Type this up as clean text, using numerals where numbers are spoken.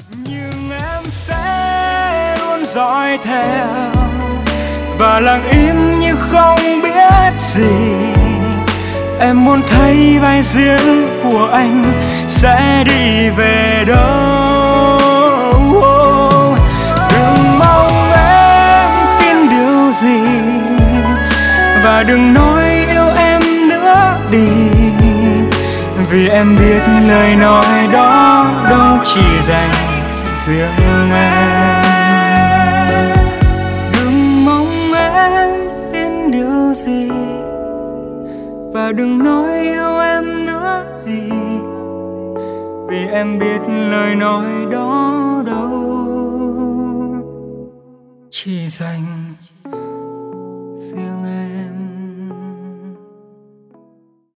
Nhưng em sẽ luôn dõi theo và lặng im như không biết gì. Em muốn thấy vai diễn của anh sẽ đi về đâu. Đừng mong em tin điều gì và đừng nói yêu em nữa đi, vì em biết lời nói đó đâu chỉ dành riêng em. Đừng mong em tin điều gì và đừng nói yêu em nữa đi, vì em biết lời nói đó đâu chỉ dành